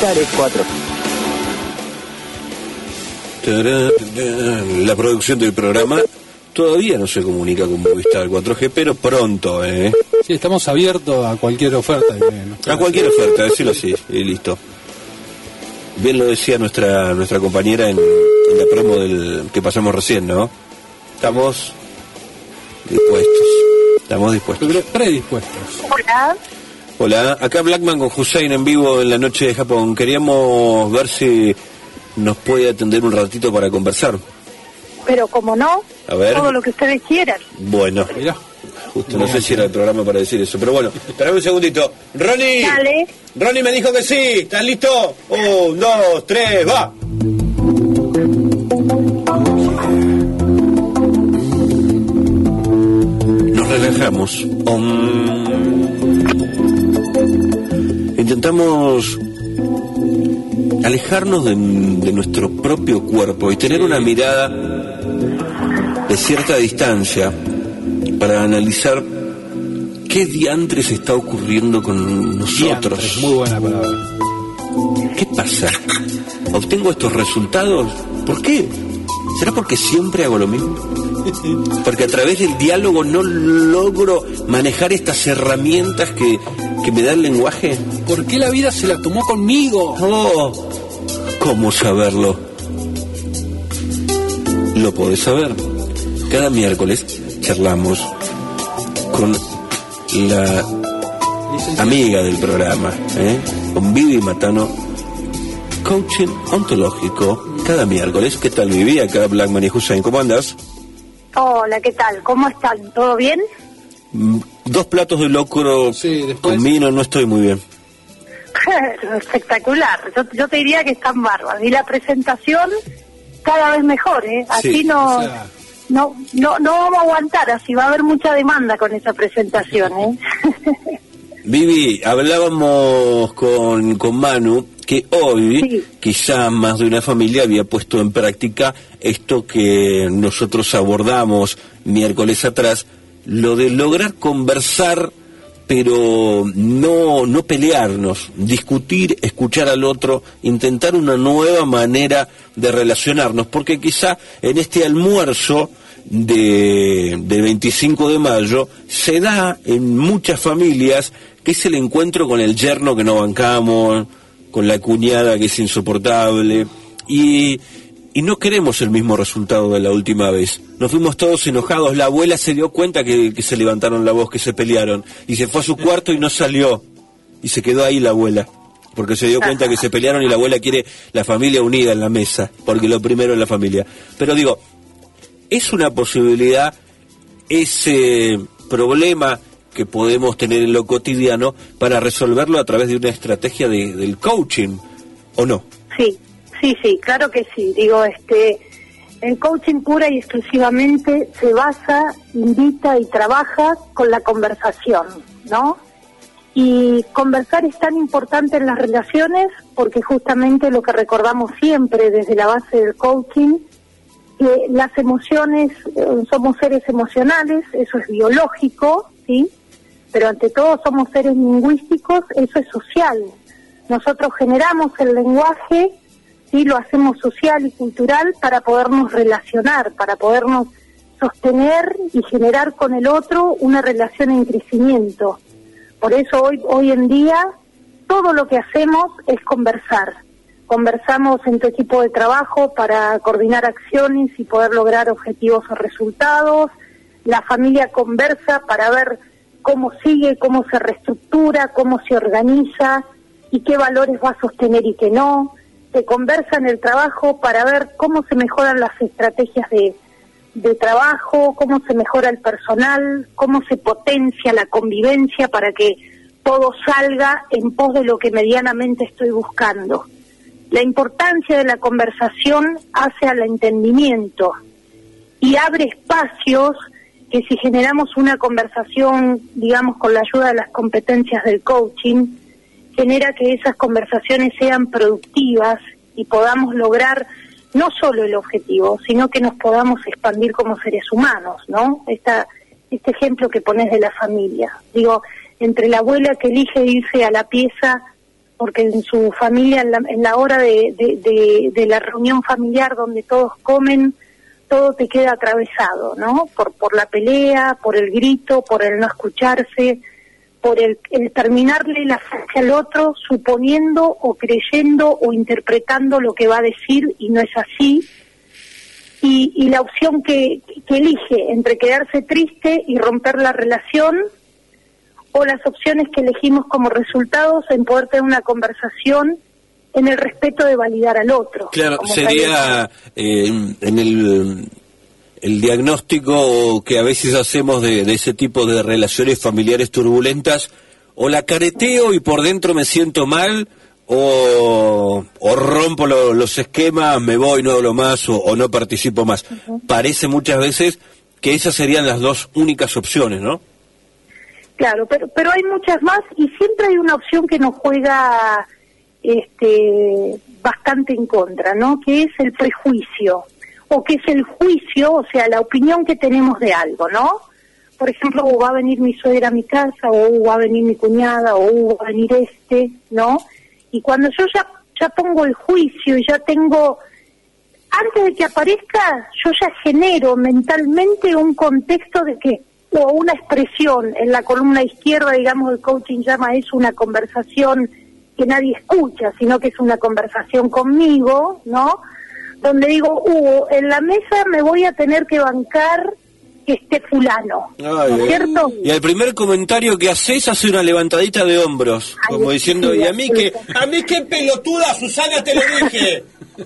Movistar es 4G. La producción del programa todavía no se comunica con Movistar 4G, pero pronto, Sí, estamos abiertos a cualquier oferta. A cualquier oferta, decirlo así, y listo. Bien lo decía nuestra compañera en la promo que pasamos recién, ¿no? Estamos dispuestos. Predispuestos. Hola. Hola, acá Blackman con Hussein en vivo en la noche de Japón. Queríamos ver si nos puede atender un ratito para conversar. Pero como no, a ver. Todo lo que ustedes quieran. Bueno, mirá. Justo, no sé si era el programa para decir eso, pero bueno, espérame un segundito. ¡Ronnie! Dale. ¡Ronnie me dijo que sí! ¿Estás listo? 1, 2, 3, ¡va! Nos relajamos. Intentamos alejarnos de nuestro propio cuerpo y tener una mirada de cierta distancia para analizar qué diantres está ocurriendo con nosotros. Diantres, muy buena palabra. ¿Qué pasa? ¿Obtengo estos resultados? ¿Por qué? ¿Será porque siempre hago lo mismo? Porque a través del diálogo no logro manejar estas herramientas que me da el lenguaje. ¿Por qué la vida se la tomó conmigo? Oh, ¿cómo saberlo? Lo podés saber. Cada miércoles charlamos con la amiga del programa, con Vivi Matano, coaching ontológico, cada miércoles. ¿Qué tal, Vivi? Acá Blackman y Hussein, ¿cómo andas? Hola, ¿qué tal? ¿Cómo están? ¿Todo bien? 2 platos de locro con vino, no estoy muy bien. Espectacular. Yo te diría que están bárbaros. Y la presentación cada vez mejor, Así sí, no vamos a aguantar, así va a haber mucha demanda con esa presentación, Vivi, hablábamos con Manu que hoy quizá más de una familia había puesto en práctica esto que nosotros abordamos miércoles atrás, lo de lograr conversar pero no pelearnos, discutir, escuchar al otro, intentar una nueva manera de relacionarnos, porque quizá en este almuerzo del 25 de mayo se da en muchas familias que es el encuentro con el yerno que no bancamos, con la cuñada que es insoportable, y no queremos el mismo resultado de la última vez. Nos fuimos todos enojados, la abuela se dio cuenta que se levantaron la voz, que se pelearon, y se fue a su cuarto y no salió, y se quedó ahí la abuela, porque se dio cuenta que se pelearon y la abuela quiere la familia unida en la mesa, porque lo primero es la familia. Pero digo, es una posibilidad ese problema que podemos tener en lo cotidiano para resolverlo a través de una estrategia del coaching, ¿o no? Sí, claro que sí. Digo, el coaching pura y exclusivamente se basa, invita y trabaja con la conversación, ¿no? Y conversar es tan importante en las relaciones porque justamente lo que recordamos siempre desde la base del coaching, que las emociones, somos seres emocionales, eso es biológico, ¿sí? Pero ante todo somos seres lingüísticos, eso es social. Nosotros generamos el lenguaje, sí, lo hacemos social y cultural para podernos relacionar, para podernos sostener y generar con el otro una relación en crecimiento. Por eso hoy en día todo lo que hacemos es conversar. Conversamos en tu equipo de trabajo para coordinar acciones y poder lograr objetivos o resultados. La familia conversa para ver cómo sigue, cómo se reestructura, cómo se organiza y qué valores va a sostener y qué no. Se conversa en el trabajo para ver cómo se mejoran las estrategias de trabajo, cómo se mejora el personal, cómo se potencia la convivencia para que todo salga en pos de lo que medianamente estoy buscando. La importancia de la conversación hace al entendimiento y abre espacios que si generamos una conversación, digamos, con la ayuda de las competencias del coaching, genera que esas conversaciones sean productivas y podamos lograr no solo el objetivo, sino que nos podamos expandir como seres humanos, ¿no? Este ejemplo que pones de la familia. Digo, entre la abuela que elige irse a la pieza porque en su familia, en la hora de la reunión familiar donde todos comen, todo te queda atravesado, ¿no? Por la pelea, por el grito, por el no escucharse, por el terminarle la frase al otro, suponiendo o creyendo o interpretando lo que va a decir y no es así. Y la opción que elige entre quedarse triste y romper la relación, o las opciones que elegimos como resultados en poder tener una conversación en el respeto de validar al otro. Claro, sería en el diagnóstico que a veces hacemos de ese tipo de relaciones familiares turbulentas, o la careteo y por dentro me siento mal, o rompo los esquemas, me voy, no hablo más, o no participo más. Parece muchas veces que esas serían las dos únicas opciones, ¿no? Claro, pero hay muchas más, y siempre hay una opción que nos juega bastante en contra, ¿no? Que es el prejuicio, o que es el juicio, o sea, la opinión que tenemos de algo, ¿no? Por ejemplo, va a venir mi suegra a mi casa, o va a venir mi cuñada, o va a venir ¿no? Y cuando yo ya pongo el juicio, ya tengo, antes de que aparezca, yo ya genero mentalmente un contexto de que, o una expresión en la columna izquierda, digamos, el coaching llama eso una conversación que nadie escucha, sino que es una conversación conmigo, ¿no? Donde digo, en la mesa me voy a tener que bancar que esté fulano, ¿no es cierto? Y al primer comentario que haces hace una levantadita de hombros, como diciendo, sí, ¿y a mí qué pelotuda, Susana, te lo dije?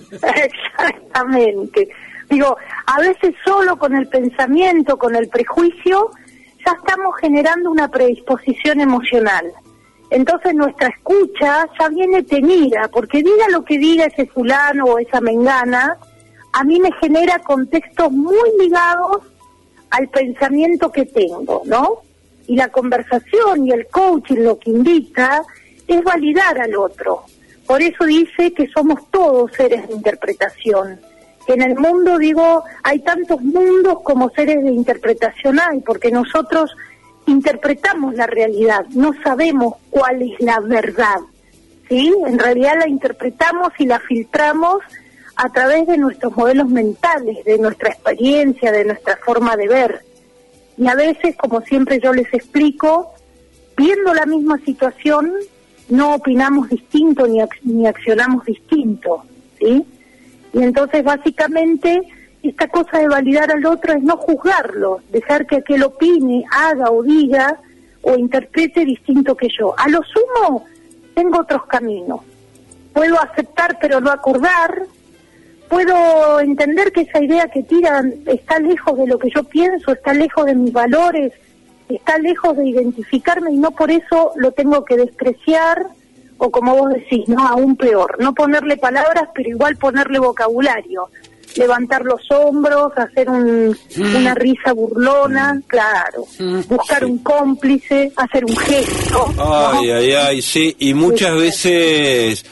Exactamente. Digo, a veces solo con el pensamiento, con el prejuicio, ya estamos generando una predisposición emocional. Entonces nuestra escucha ya viene tenida, porque diga lo que diga ese fulano o esa mengana, a mí me genera contextos muy ligados al pensamiento que tengo, ¿no? Y la conversación y el coaching lo que invita es validar al otro. Por eso dice que somos todos seres de interpretación. Que en el mundo, digo, hay tantos mundos como seres de interpretación hay, porque nosotros interpretamos la realidad, no sabemos cuál es la verdad, ¿sí? En realidad la interpretamos y la filtramos a través de nuestros modelos mentales, de nuestra experiencia, de nuestra forma de ver. Y a veces, como siempre yo les explico, viendo la misma situación, no opinamos distinto ni accionamos distinto, ¿sí? Y entonces, básicamente, esta cosa de validar al otro es no juzgarlo, dejar que aquel opine, haga o diga o interprete distinto que yo. A lo sumo, tengo otros caminos. Puedo aceptar pero no acordar, puedo entender que esa idea que tiran está lejos de lo que yo pienso, está lejos de mis valores, está lejos de identificarme y no por eso lo tengo que despreciar, o como vos decís, no, aún peor, no ponerle palabras, pero igual ponerle vocabulario, levantar los hombros, hacer una risa burlona, claro, buscar un cómplice, hacer un gesto. Ay, ¿no? Ay, sí, y muchas veces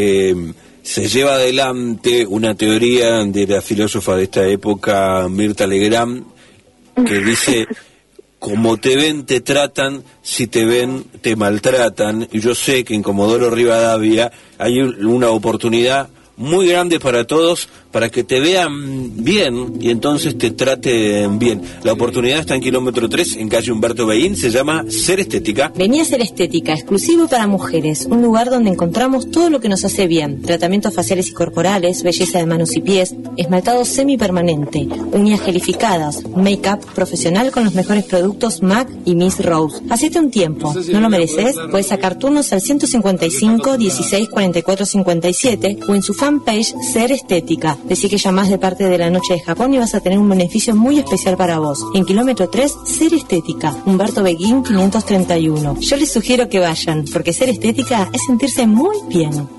se lleva adelante una teoría de la filósofa de esta época, Mirta Legrand, que dice... Como te ven, te tratan, si te ven, te maltratan. Y yo sé que en Comodoro Rivadavia hay una oportunidad muy grande para todos, para que te vean bien y entonces te traten bien. La oportunidad está en kilómetro 3, en calle Humberto Beín, se llama Ser Estética. Vení a Ser Estética, exclusivo para mujeres, un lugar donde encontramos todo lo que nos hace bien: tratamientos faciales y corporales, belleza de manos y pies, esmaltado semipermanente, uñas gelificadas, make-up profesional con los mejores productos MAC y Miss Rose. Hacete un tiempo, ¿no lo mereces? Puedes sacar turnos al 155 16 44 57 o en su fanpage Ser Estética. Decí que llamás de parte de la Noche de Japón y vas a tener un beneficio muy especial para vos. En kilómetro 3, Ser Estética, Humberto Beguín 531. Yo les sugiero que vayan, porque Ser Estética es sentirse muy bien.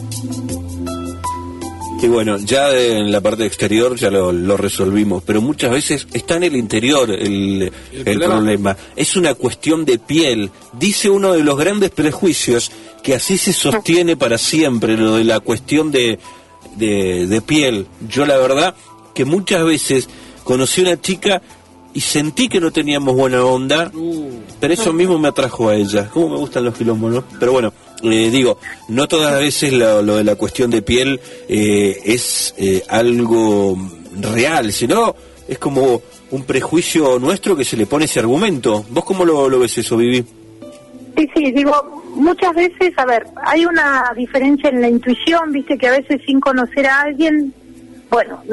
Y bueno, ya en la parte exterior ya lo resolvimos, pero muchas veces está en el interior el problema. Es una cuestión de piel. Dice uno de los grandes prejuicios que así se sostiene para siempre, lo de la cuestión de piel. Yo la verdad que muchas veces conocí una chica y sentí que no teníamos buena onda, pero eso mismo me atrajo a ella. Cómo me gustan los quilombos, ¿no? Pero bueno, digo, no todas las veces lo de la cuestión de piel es algo real, sino es como un prejuicio nuestro que se le pone ese argumento. ¿Vos cómo lo ves eso, Vivi? Sí, digo, muchas veces, a ver, hay una diferencia en la intuición, viste, que a veces sin conocer a alguien, bueno,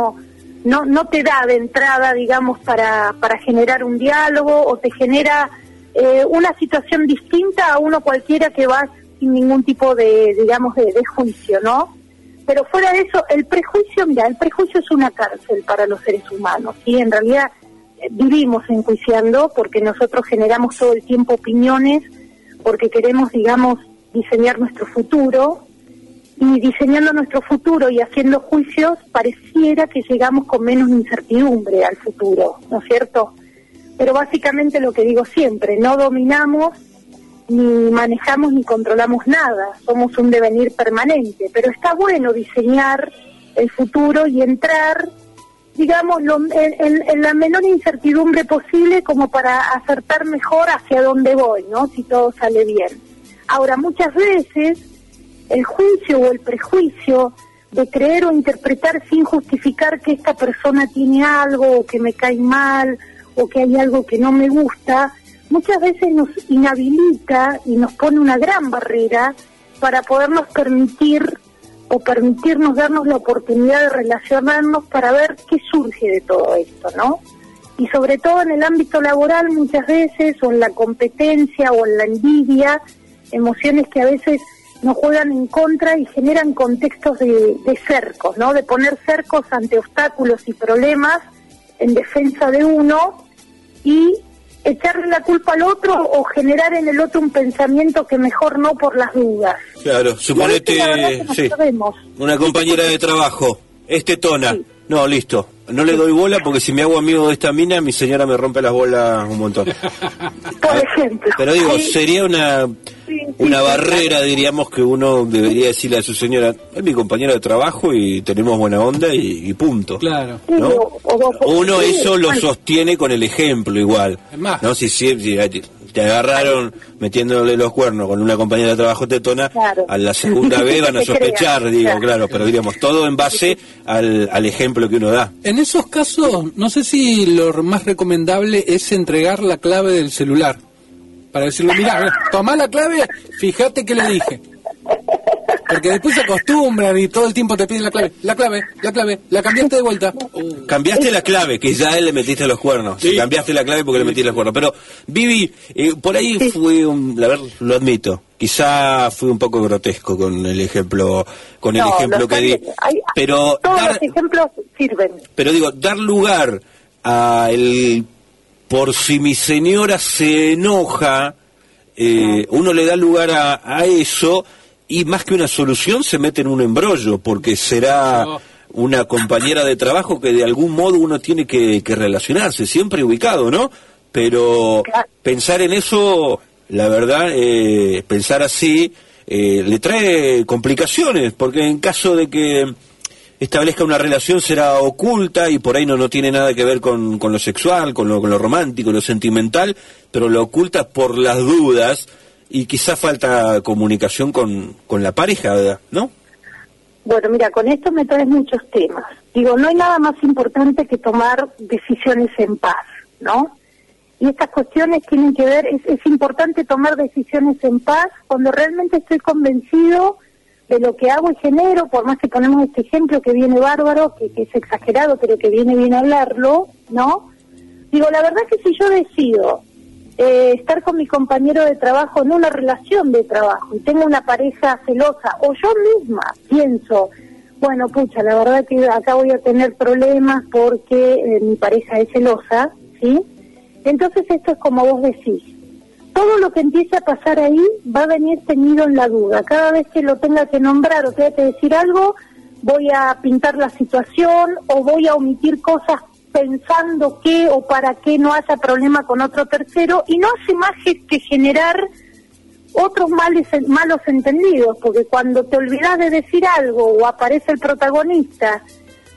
no te da de entrada, digamos, para generar un diálogo, o te genera una situación distinta a uno cualquiera que va sin ningún tipo de, digamos, de juicio, ¿no? Pero fuera de eso, el prejuicio, mira, el prejuicio es una cárcel para los seres humanos, ¿sí? En realidad vivimos enjuiciando porque nosotros generamos todo el tiempo opiniones, porque queremos, digamos, diseñar nuestro futuro, y diseñando nuestro futuro y haciendo juicios, pareciera que llegamos con menos incertidumbre al futuro, ¿no es cierto? Pero básicamente lo que digo siempre, no dominamos, ni manejamos, ni controlamos nada, somos un devenir permanente, pero está bueno diseñar el futuro y entrar, digamos, en la menor incertidumbre posible como para acertar mejor hacia dónde voy, ¿no? Si todo sale bien. Ahora, muchas veces el juicio o el prejuicio de creer o interpretar sin justificar que esta persona tiene algo, o que me cae mal, o que hay algo que no me gusta, muchas veces nos inhabilita y nos pone una gran barrera para podernos permitir o permitirnos darnos la oportunidad de relacionarnos para ver qué surge de todo esto, ¿no? Y sobre todo en el ámbito laboral muchas veces, o en la competencia o en la envidia, emociones que a veces nos juegan en contra y generan contextos de cercos, ¿no? De poner cercos ante obstáculos y problemas en defensa de uno y echarle la culpa al otro o generar en el otro un pensamiento que mejor no por las dudas. Claro, suponete, sí, una compañera de trabajo, tetona, sí. No, listo, no le doy bola porque si me hago amigo de esta mina, mi señora me rompe las bolas un montón. Por ejemplo. Pero digo, sería una barrera, diríamos, que uno debería decirle a su señora, es mi compañera de trabajo y tenemos buena onda y punto. Claro. ¿No? Uno eso lo sostiene con el ejemplo igual. Es más. ¿No? Si te agarraron metiéndole los cuernos con una compañera de trabajo tetona, claro, a la segunda vez van a sospechar, digo, claro, pero diríamos, todo en base al ejemplo que uno da. En esos casos, no sé si lo más recomendable es entregar la clave del celular, para decirle, mirá, tomá la clave, fíjate que le dije. Porque después se acostumbran y todo el tiempo te piden la clave, la cambiaste de vuelta. Cambiaste la clave, que ya le metiste los cuernos. Sí. Cambiaste la clave porque le metiste los cuernos. Pero, Vivi, por ahí fue la verdad, lo admito, quizá fui un poco grotesco con el ejemplo, que di. Pero todos los ejemplos sirven. Pero digo, dar lugar a por si mi señora se enoja, uno le da lugar a eso. Y más que una solución se mete en un embrollo, porque será una compañera de trabajo que de algún modo uno tiene que relacionarse, siempre ubicado, ¿no? Pero pensar en eso, la verdad, pensar así, le trae complicaciones, porque en caso de que establezca una relación será oculta y por ahí no tiene nada que ver con lo sexual, con lo romántico, lo sentimental, pero lo oculta por las dudas. Y quizá falta comunicación con la pareja, ¿no? Bueno, mira, con esto me traes muchos temas. Digo, no hay nada más importante que tomar decisiones en paz, ¿no? Y estas cuestiones tienen que ver, es importante tomar decisiones en paz cuando realmente estoy convencido de lo que hago y genero, por más que ponemos este ejemplo que viene bárbaro, que es exagerado, pero que viene bien hablarlo, ¿no? Digo, la verdad es que si yo decido estar con mi compañero de trabajo en una relación de trabajo y tengo una pareja celosa, o yo misma pienso, bueno, pucha, la verdad que acá voy a tener problemas porque mi pareja es celosa, ¿sí? Entonces esto es como vos decís, todo lo que empiece a pasar ahí va a venir tenido en la duda. Cada vez que lo tenga que nombrar o tenga que decir algo, voy a pintar la situación o voy a omitir cosas pensando que o para que no haya problema con otro tercero, y no hace más que generar otros malos entendidos, porque cuando te olvidas de decir algo o aparece el protagonista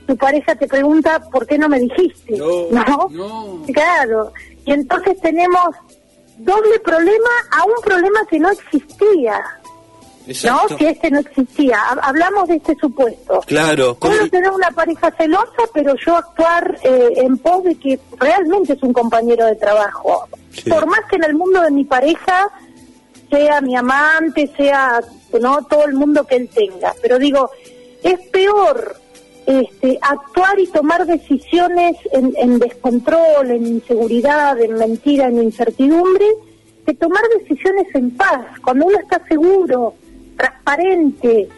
tu pareja te pregunta ¿por qué no me dijiste? ¿No? Claro. Y entonces tenemos doble problema a un problema que no existía. Exacto. ¿No? Si no existía. Hablamos de este supuesto. Claro. Puedo tener una pareja celosa, pero yo actuar en pos de que realmente es un compañero de trabajo. Sí. Por más que en el mundo de mi pareja sea mi amante, sea no todo el mundo que él tenga. Pero digo, es peor actuar y tomar decisiones en descontrol, en inseguridad, en mentira, en incertidumbre, que tomar decisiones en paz, cuando uno está seguro, transparente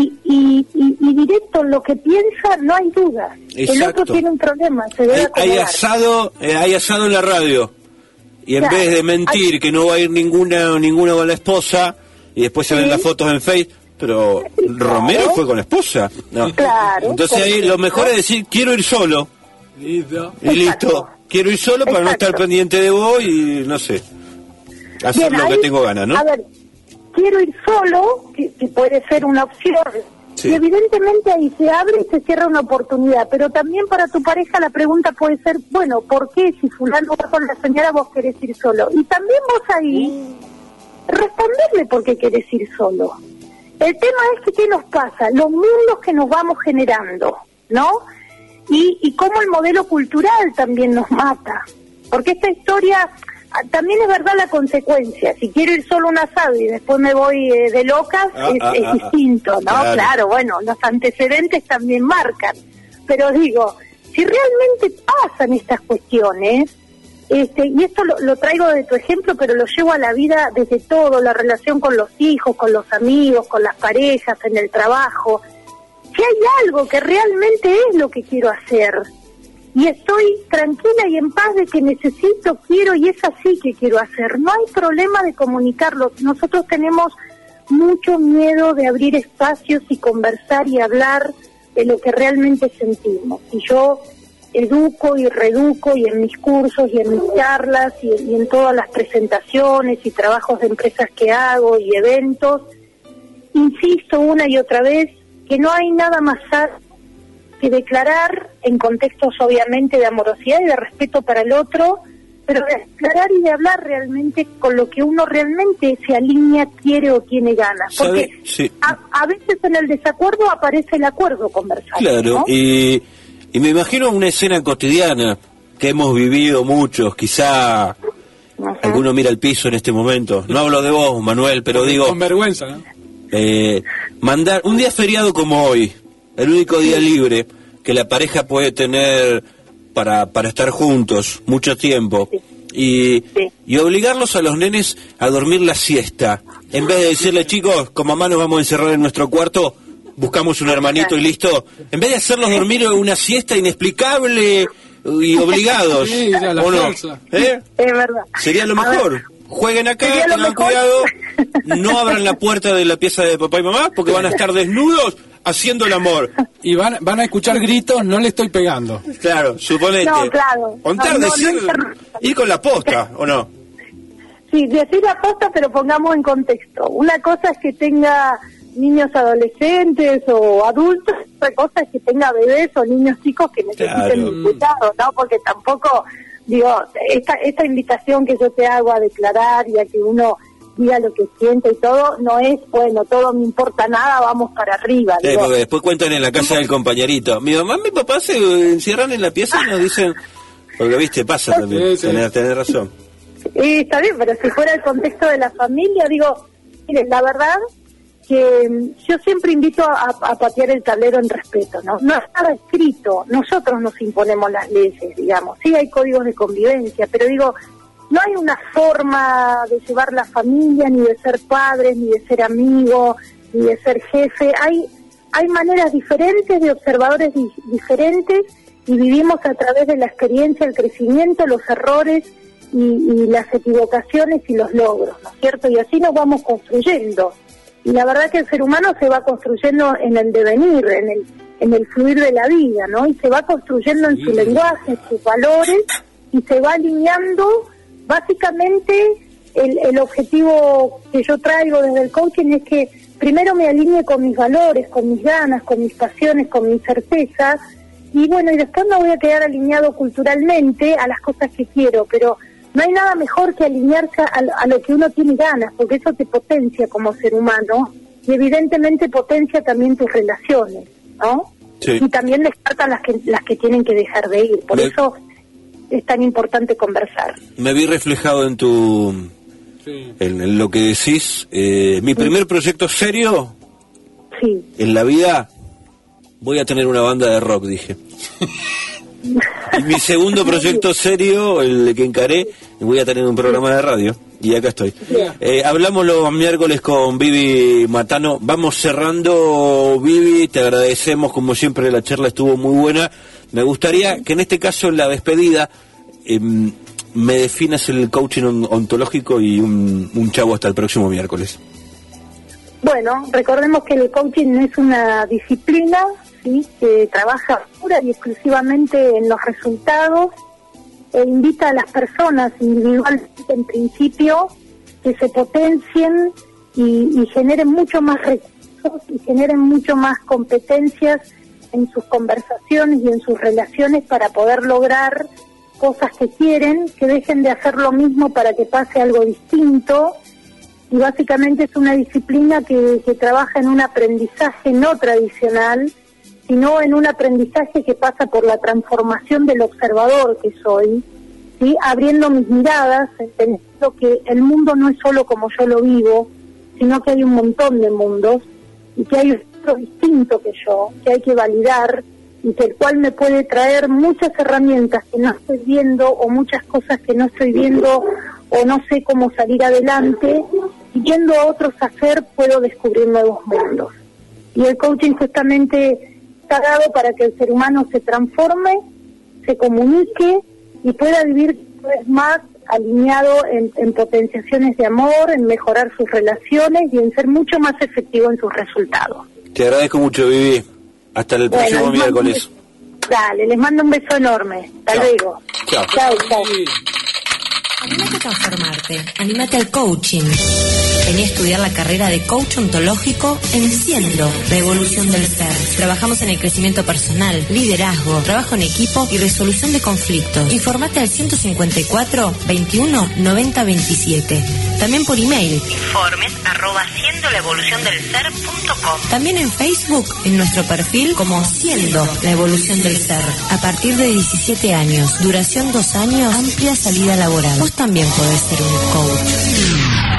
y directo en lo que piensa, no hay duda. Exacto. El otro tiene un problema, se debe acomodar. Hay asado en la radio, y en vez de mentir que no va a ir ninguna con la esposa, y después se ven las fotos en Facebook, pero Romero fue con la esposa. No. Claro. Entonces ahí lo mejor es decir, quiero ir solo. Y listo. Quiero ir solo para no estar pendiente de vos y no sé, hacer lo que tengo ganas, ¿no? A ver, quiero ir solo, que puede ser una opción. Sí. Y evidentemente ahí se abre y se cierra una oportunidad, pero también para tu pareja la pregunta puede ser, bueno, ¿por qué si fulano va con la señora vos querés ir solo? Y también vos ahí responderle por qué querés ir solo. El tema es que ¿qué nos pasa? Los mundos que nos vamos generando, ¿no? Y cómo el modelo cultural también nos mata. Porque esta historia, también es verdad la consecuencia. Si quiero ir solo a un asado y después me voy de locas, es distinto, ¿no? Claro, bueno, los antecedentes también marcan. Pero digo, si realmente pasan estas cuestiones, y esto lo traigo de tu ejemplo, pero lo llevo a la vida desde todo, la relación con los hijos, con los amigos, con las parejas, en el trabajo. Si hay algo que realmente es lo que quiero hacer, y estoy tranquila y en paz de que necesito, quiero, y es así que quiero hacer, no hay problema de comunicarlo. Nosotros tenemos mucho miedo de abrir espacios y conversar y hablar de lo que realmente sentimos. Y yo educo y reeduco, y en mis cursos y en mis charlas y en todas las presentaciones y trabajos de empresas que hago y eventos, insisto una y otra vez que no hay nada más sano que declarar, en contextos obviamente de amorosidad y de respeto para el otro, pero de declarar y de hablar realmente con lo que uno realmente se alinea, quiere o tiene ganas. Porque sí, a veces en el desacuerdo aparece el acuerdo conversado. Claro, ¿no? Y me imagino una escena cotidiana que hemos vivido muchos, quizá alguno mira el piso en este momento. No hablo de vos, Manuel, pero digo... Con vergüenza, ¿no? Mandar un día feriado como hoy, el único día libre que la pareja puede tener para estar juntos mucho tiempo, y obligarlos a los nenes a dormir la siesta, en vez de decirle, chicos, con mamá nos vamos a encerrar en nuestro cuarto, buscamos un hermanito y listo, en vez de hacerlos dormir una siesta inexplicable y obligados. Sí, ¿o no? Es verdad. Sería lo mejor. Jueguen acá, tengan cuidado, no abran la puerta de la pieza de papá y mamá porque van a estar desnudos haciendo el amor. Y van a escuchar gritos, no le estoy pegando. Claro, suponete. No, claro. Ir con la posta, ¿o no? Sí, decir la posta, pero pongamos en contexto. Una cosa es que tenga niños adolescentes o adultos, otra cosa es que tenga bebés o niños chicos que necesiten cuidado, ¿no? Porque tampoco... Digo, esta invitación que yo te hago a declarar y a que uno diga lo que siente y todo, no es, bueno, todo me importa nada, vamos para arriba. Porque después cuentan en la casa del compañerito. Mi mamá y mi papá se encierran en la pieza y nos dicen, porque viste, pasa también, tenés razón. Está bien, pero si fuera el contexto de la familia, digo, miren, la verdad que yo siempre invito a patear el tablero en respeto, ¿no? No está escrito, nosotros nos imponemos las leyes, digamos. Sí hay códigos de convivencia, pero digo, no hay una forma de llevar la familia, ni de ser padres, ni de ser amigos, ni de ser jefe. Hay maneras diferentes, de observadores diferentes, y vivimos a través de la experiencia, el crecimiento, los errores y las equivocaciones y los logros, ¿no es cierto? Y así nos vamos construyendo. Y la verdad que el ser humano se va construyendo en el devenir, en el fluir de la vida, ¿no? Y se va construyendo en su lenguaje, en sus valores, y se va alineando. Básicamente, el objetivo que yo traigo desde el coaching es que primero me alinee con mis valores, con mis ganas, con mis pasiones, con mis certezas, y bueno, y después me voy a quedar alineado culturalmente a las cosas que quiero, pero no hay nada mejor que alinearse a lo que uno tiene ganas, porque eso te potencia como ser humano, y evidentemente potencia también tus relaciones, ¿no? Sí. Y también descarta las que tienen que dejar de ir, por eso es tan importante conversar. Me vi reflejado en en lo que decís. Mi primer proyecto serio en la vida, voy a tener una banda de rock, dije. Y mi segundo proyecto serio, el que encaré, voy a tener un programa de radio. Y acá estoy. Hablamos los miércoles con Vivi Matano. Vamos cerrando, Vivi, te agradecemos, como siempre la charla estuvo muy buena. Me gustaría que en este caso, en la despedida, me definas el coaching ontológico y un chavo hasta el próximo miércoles. Bueno, recordemos que el coaching es una disciplina, ¿sí?, que trabaja pura y exclusivamente en los resultados e invita a las personas individualmente, en principio, que se potencien y generen mucho más recursos y generen mucho más competencias en sus conversaciones y en sus relaciones para poder lograr cosas que quieren, que dejen de hacer lo mismo para que pase algo distinto. Y básicamente es una disciplina que trabaja en un aprendizaje no tradicional, sino en un aprendizaje que pasa por la transformación del observador que soy, ¿sí?, abriendo mis miradas, entendiendo que el mundo no es solo como yo lo vivo, sino que hay un montón de mundos, y que hay otro distinto que yo, que hay que validar, y que el cual me puede traer muchas herramientas que no estoy viendo, o muchas cosas que no estoy viendo, o no sé cómo salir adelante, y viendo a otros hacer puedo descubrir nuevos mundos. Y el coaching justamente está dado para que el ser humano se transforme, se comunique y pueda vivir cada vez más alineado en potenciaciones de amor, en mejorar sus relaciones y en ser mucho más efectivo en sus resultados. Te agradezco mucho, Vivi. Hasta el próximo miércoles. Dale, les mando un beso enorme. Hasta luego. Chao. Chao. Anímate a transformarte, anímate al coaching. Vení a estudiar la carrera de coach ontológico en Siendo, la evolución del ser. Trabajamos en el crecimiento personal, liderazgo, trabajo en equipo y resolución de conflictos. Informate al 154 21 90 27. También por email. informes@siendolaevoluciondelser.com. También en Facebook, en nuestro perfil como Siendo, la evolución del ser. A partir de 17 años, duración 2 años, amplia salida laboral. Vos también podés ser un coach.